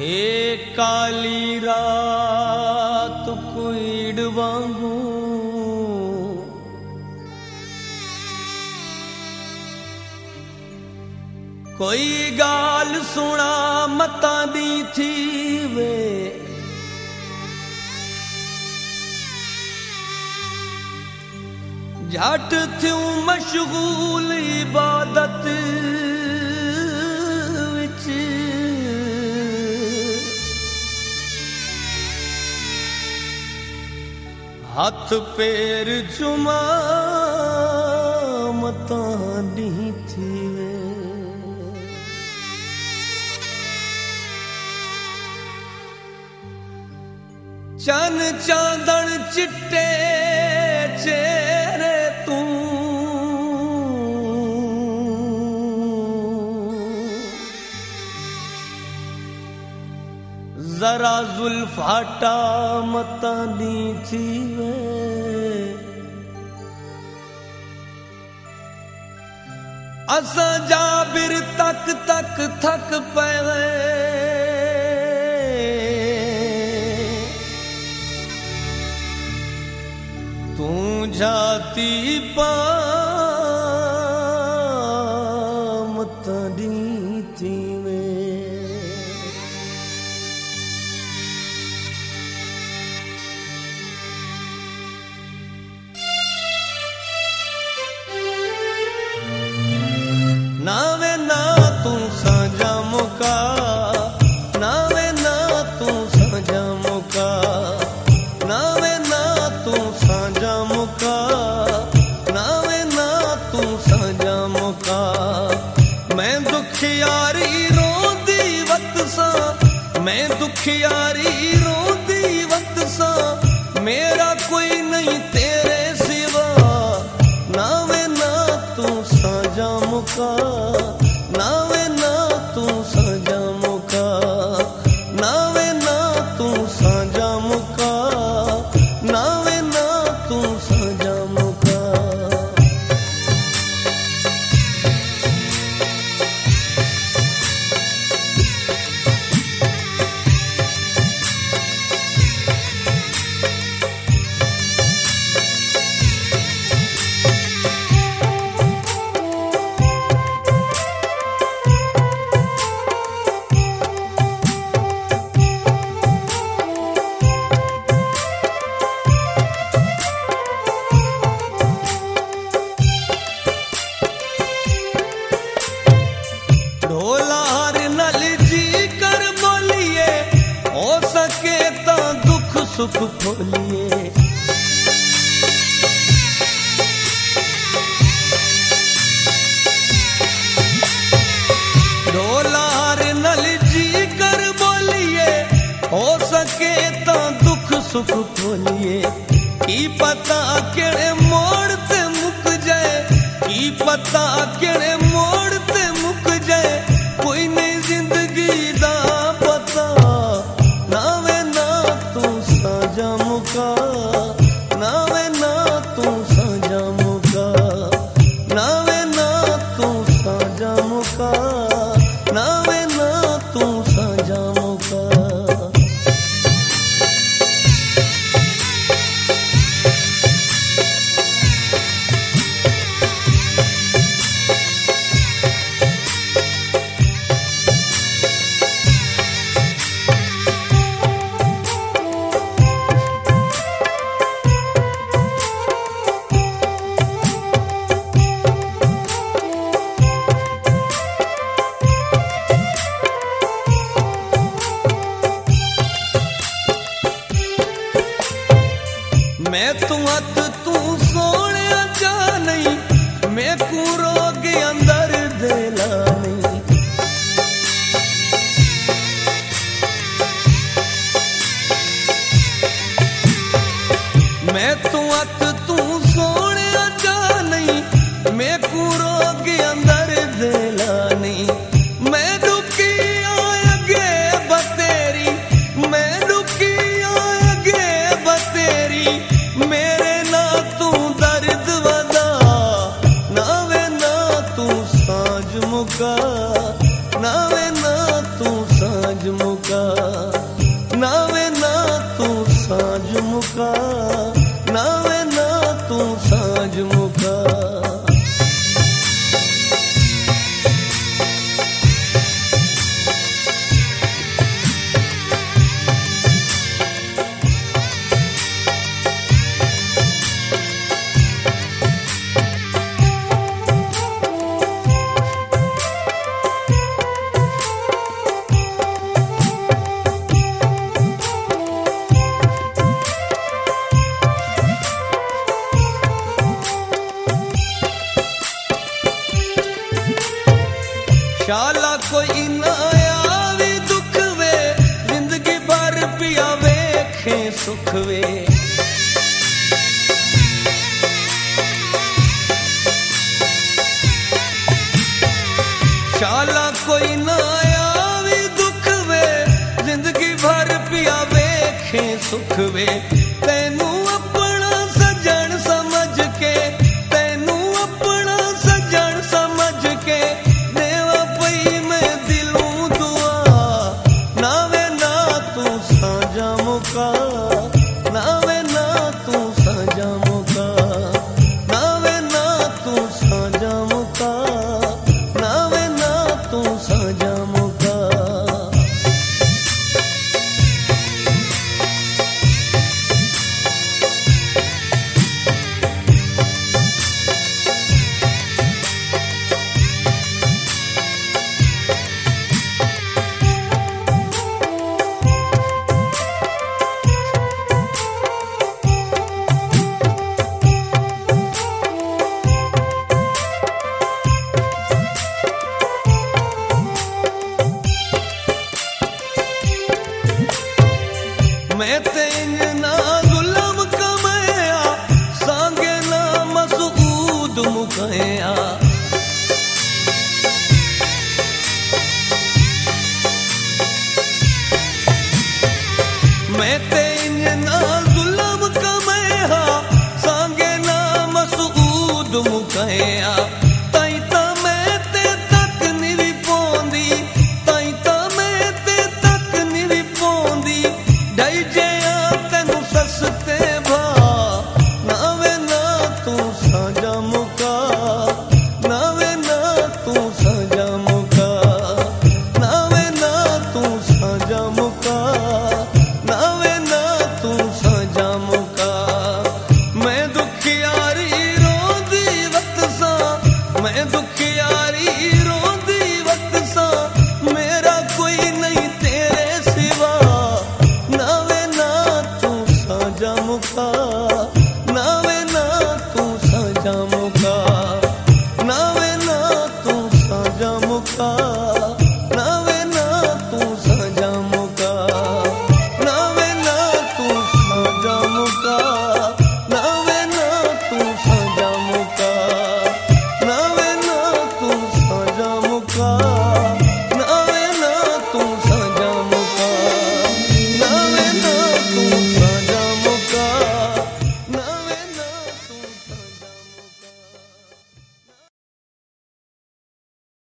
हे काली रात कुईड़ वांगू कोई गाल सुना मता दी थी वे झट थ्यूं मशगूल इबादत विच हाथ पैर चुमा मता दी थी वे चन चांदन चिट्टे चेहरे तू जरा जुल्फाटा मता दी थी वे असा जाबिर तक तक थक पे तू जाती पामत दी थी वे नावे ना तू साजा मुका नावे ना तू साजा मुका नावे ना तू साजा मुका नावे ना तू साजा मुका मैं दुखियारी रोंदी वक्त सा मैं दुखियारी रोंदी वक्त सा मेरा कोई नहीं तेरे सिवा नावे ना तू साजा मुका नावे ना तू साजा मुका नावे ना तू साजा मुका नावे ना तू साजा मुका सुख खोलिए डोलार नल जी कर बोलिए हो सके तो दुख सुख खोलिए की पता केड़े मोड़ ते मुक जाए की पता केड़े मोड़ ते मुक जाए कोई नहीं जिंदगी दा पता नावे ना तू साजा मुका नावे ना तू साजा मुका नावे ना तू साजा मुका नावे ना तू साजा मुका मैं तू हथ तू सोने जा नहीं मैं को रोग अंदर देला नहीं मैं तू हथ तू सोने जा नहीं मैं को रोग अंदर देला नहीं मैं दुखी आगे बतेरी मैं दुखी आगे बतेरी मेरे ना तू दर्द वदा नावे ना तू साज मुका नावे ना तू साज मुका तू साँझ मुका, नावे ना तू साँझ मुका। शाला कोई ना आवे दुख वे, जिंदगी भर पिया वेखे सुख वे। शाला कोई ना आवे दुख वे, जिंदगी भर पिया वेखे सुख वे। तैनू अपना सजन समझ के, तैनू अपना सजन समझ के, नावे ना तू साँझ मुका, नावे ना तू साँझ मुका, नावे ना तू साँझ मुका। मैं तेंज ना गुलाम कमया, सांगे ना मसूद मुकया। मैं तेंज ना